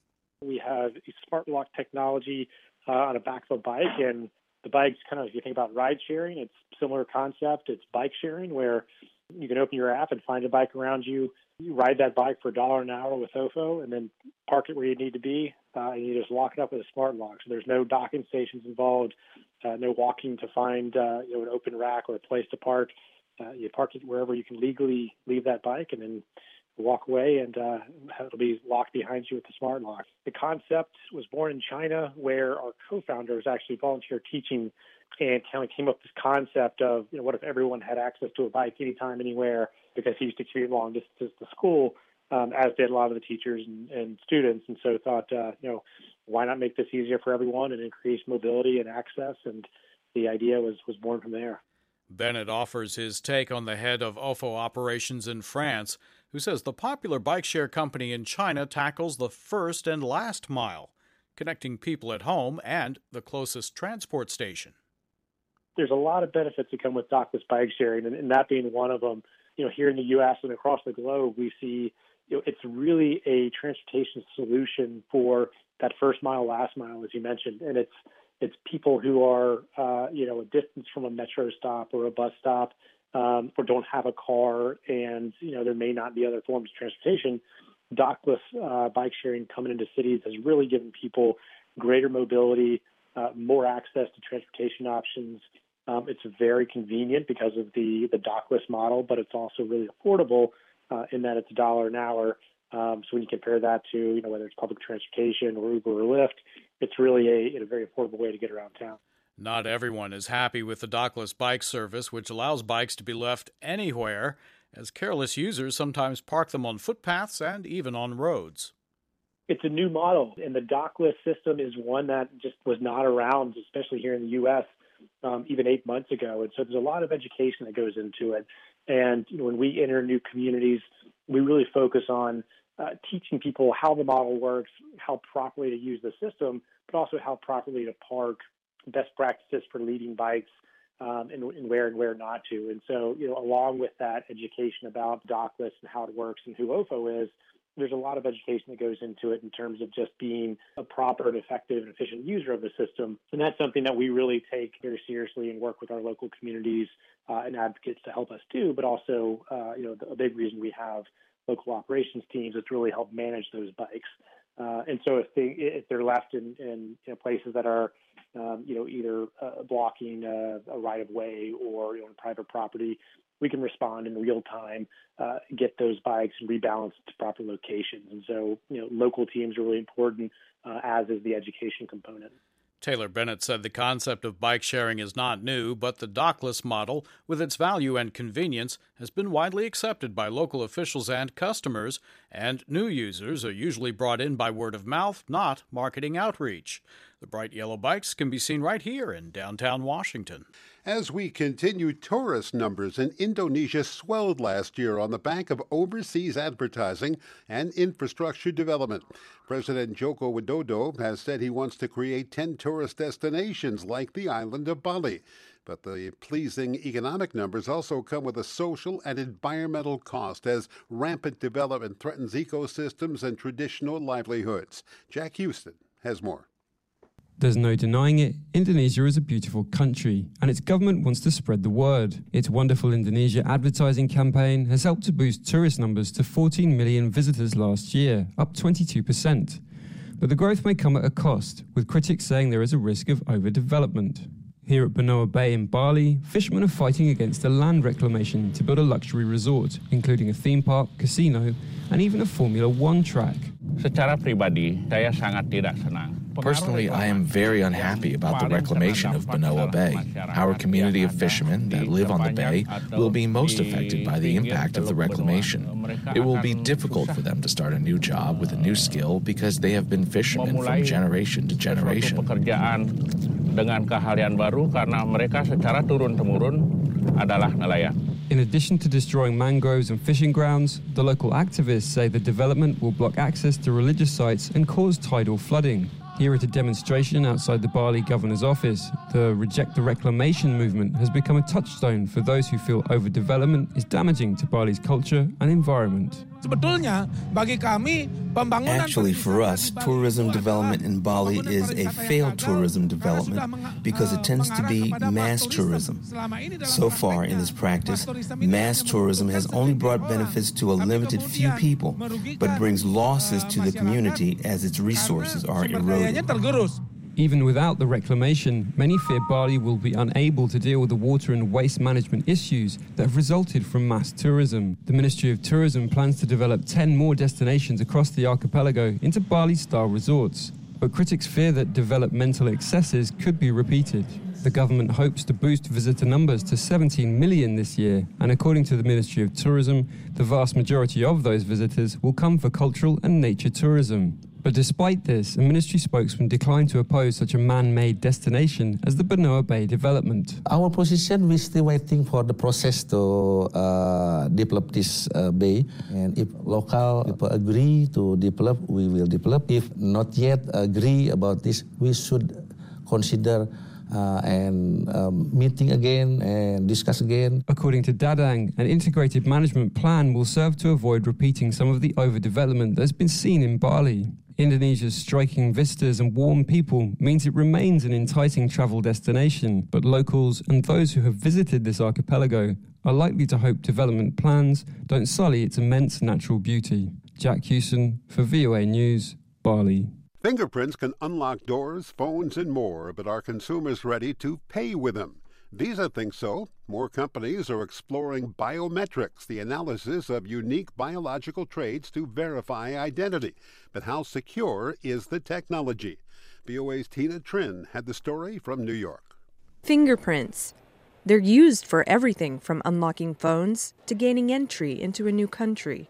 We have smart lock technology uh, on the back of a bike, and the bike's kind of, if you think about ride-sharing, it's a similar concept. It's bike-sharing, where you can open your app and find a bike around you. You ride that bike for a dollar an hour with Ofo, and then park it where you need to be, uh, and you just lock it up with a smart lock. So there's no docking stations involved, uh, no walking to find uh, you know an open rack or a place to park. Uh, you park it wherever you can legally leave that bike, and then walk away, and uh, it'll be locked behind you with the smart lock. The concept was born in China, where our co-founder was actually volunteer teaching, and kind of came up with this concept of, you know, what if everyone had access to a bike anytime, anywhere, because he used to commute long distances to school, um, as did a lot of the teachers and, and students. And so thought, uh, you know, why not make this easier for everyone and increase mobility and access? And the idea was, was born from there. Bennett offers his take on the head of Ofo operations in France, who says the popular bike share company in China tackles the first and last mile, connecting people at home and the closest transport station. There's a lot of benefits that come with dockless bike sharing, and, and that being one of them. You know, here in the U S and across the globe, we see, you know, it's really a transportation solution for that first mile, last mile, as you mentioned, and it's it's people who are, uh, you know, a distance from a metro stop or a bus stop, um, or don't have a car, and you know there may not be other forms of transportation. Dockless uh, bike sharing coming into cities has really given people greater mobility, uh, more access to transportation options. Um, it's very convenient because of the, the dockless model, but it's also really affordable uh, in that it's a dollar an hour. Um, so when you compare that to, you know, whether it's public transportation or Uber or Lyft, it's really a, a very affordable way to get around town. Not everyone is happy with the dockless bike service, which allows bikes to be left anywhere, as careless users sometimes park them on footpaths and even on roads. It's a new model, and the dockless system is one that just was not around, especially here in the U S, um, even eight months ago. And so there's a lot of education that goes into it. And you know, when we enter new communities, we really focus on uh, teaching people how the model works, how properly to use the system, but also how properly to park, best practices for leading bikes, um, and, and where and where not to. And so, you know, along with that education about dockless and how it works and who Ofo is, there's a lot of education that goes into it in terms of just being a proper and effective and efficient user of the system. And that's something that we really take very seriously and work with our local communities uh, and advocates to help us do. But also, uh, you know, the, a big reason we have local operations teams is to really help manage those bikes. Uh, and so if, they, if they're left in, in you know, places that are, um, you know, either uh, blocking a, a right-of-way or, you know, private property, we can respond in real time, uh, get those bikes and rebalance to proper locations. And so, you know, local teams are really important, uh, as is the education component. Taylor Bennett said the concept of bike sharing is not new, but the dockless model, with its value and convenience, has been widely accepted by local officials and customers, and new users are usually brought in by word of mouth, not marketing outreach. The bright yellow bikes can be seen right here in downtown Washington. As we continue, tourist numbers in Indonesia swelled last year on the back of overseas advertising and infrastructure development. President Joko Widodo has said he wants to create ten tourist destinations like the island of Bali. But the pleasing economic numbers also come with a social and environmental cost as rampant development threatens ecosystems and traditional livelihoods. Jack Houston has more. There's no denying it, Indonesia is a beautiful country, and its government wants to spread the word. Its Wonderful Indonesia advertising campaign has helped to boost tourist numbers to fourteen million visitors last year, up twenty-two percent. But the growth may come at a cost, with critics saying there is a risk of overdevelopment. Here at Benoa Bay in Bali, fishermen are fighting against a land reclamation to build a luxury resort, including a theme park, casino, and even a Formula One track. Secara pribadi, saya sangat tidak senang. Personally, I am very unhappy about the reclamation of Benoa Bay. Our community of fishermen that live on the bay will be most affected by the impact of the reclamation. It will be difficult for them to start a new job with a new skill because they have been fishermen from generation to generation. Dengan keahlian baru karena mereka secara turun-temurun adalah nelayan. In addition to destroying mangroves and fishing grounds, the local activists say the development will block access to religious sites and cause tidal flooding. Here at a demonstration outside the Bali governor's office, the Reject the Reclamation movement has become a touchstone for those who feel overdevelopment is damaging to Bali's culture and environment. Actually, for us, tourism development in Bali is a failed tourism development because it tends to be mass tourism. So far in this practice, mass tourism has only brought benefits to a limited few people, but brings losses to the community as its resources are eroded. Even without the reclamation, many fear Bali will be unable to deal with the water and waste management issues that have resulted from mass tourism. The Ministry of Tourism plans to develop ten more destinations across the archipelago into Bali-style resorts. But critics fear that developmental excesses could be repeated. The government hopes to boost visitor numbers to seventeen million this year, and according to the Ministry of Tourism, the vast majority of those visitors will come for cultural and nature tourism. But despite this, a ministry spokesman declined to oppose such a man-made destination as the Benoa Bay development. Our position, we're still waiting for the process to uh, develop this uh, bay. And if local people agree to develop, we will develop. If not yet agree about this, we should consider Uh, and um, meeting again and discuss again. According to Dadang, an integrated management plan will serve to avoid repeating some of the overdevelopment that's been seen in Bali. Indonesia's striking vistas and warm people means it remains an enticing travel destination, but locals and those who have visited this archipelago are likely to hope development plans don't sully its immense natural beauty. Jack Hewson for V O A News, Bali. Fingerprints can unlock doors, phones, and more, but are consumers ready to pay with them? Visa thinks so. More companies are exploring biometrics, the analysis of unique biological traits to verify identity. But how secure is the technology? V O A's Tina Trin had the story from New York. Fingerprints. They're used for everything from unlocking phones to gaining entry into a new country.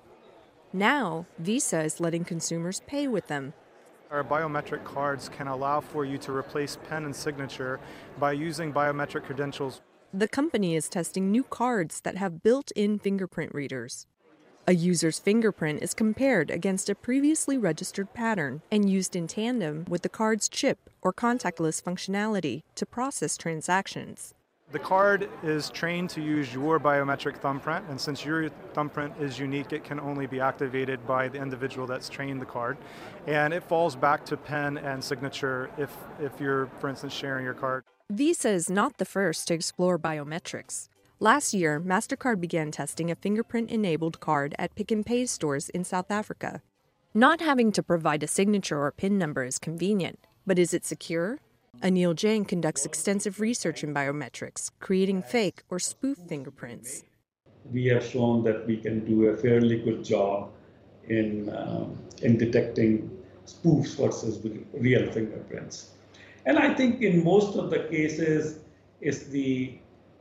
Now, Visa is letting consumers pay with them. Our biometric cards can allow for you to replace pen and signature by using biometric credentials. The company is testing new cards that have built-in fingerprint readers. A user's fingerprint is compared against a previously registered pattern and used in tandem with the card's chip or contactless functionality to process transactions. The card is trained to use your biometric thumbprint, and since your thumbprint is unique, it can only be activated by the individual that's trained the card. And it falls back to pen and signature if, if you're, for instance, sharing your card. Visa is not the first to explore biometrics. Last year, MasterCard began testing a fingerprint-enabled card at Pick n Pay stores in South Africa. Not having to provide a signature or PIN number is convenient, but is it secure? Anil Jain conducts extensive research in biometrics, creating fake or spoof fingerprints. We have shown that we can do a fairly good job in, um, in detecting spoofs versus real fingerprints. And I think in most of the cases, it's the,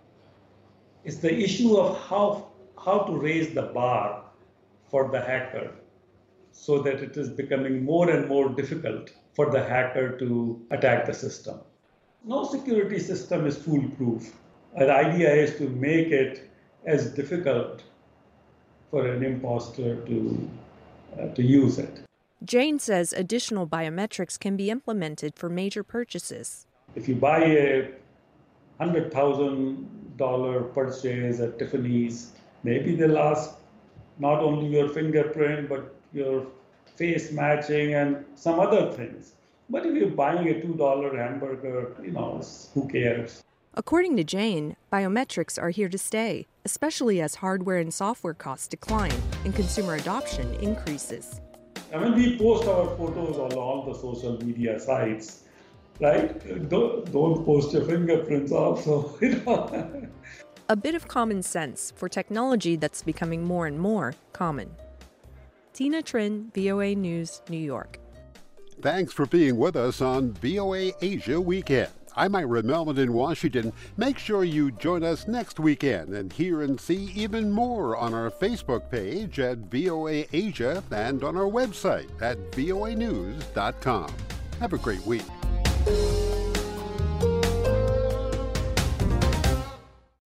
it's the issue of how, how to raise the bar for the hacker so that it is becoming more and more difficult for the hacker to attack the system. No security system is foolproof. The idea is to make it as difficult for an imposter to, uh, to use it. Jain says additional biometrics can be implemented for major purchases. If you buy a one hundred thousand dollars purchase at Tiffany's, maybe they'll ask not only your fingerprint, but your face matching and some other things. But if you're buying a two dollar hamburger, you know, who cares? According to Jane, biometrics are here to stay, especially as hardware and software costs decline and consumer adoption increases. I mean, we post our photos on all the social media sites, right? Don't, don't post your fingerprints also, you know. A bit of common sense for technology that's becoming more and more common. Tina Trin, V O A News, New York. Thanks for being with us on V O A Asia Weekend. I'm Ira Melvin in Washington. Make sure you join us next weekend and hear and see even more on our Facebook page at V O A Asia and on our website at V O A news dot com. Have a great week.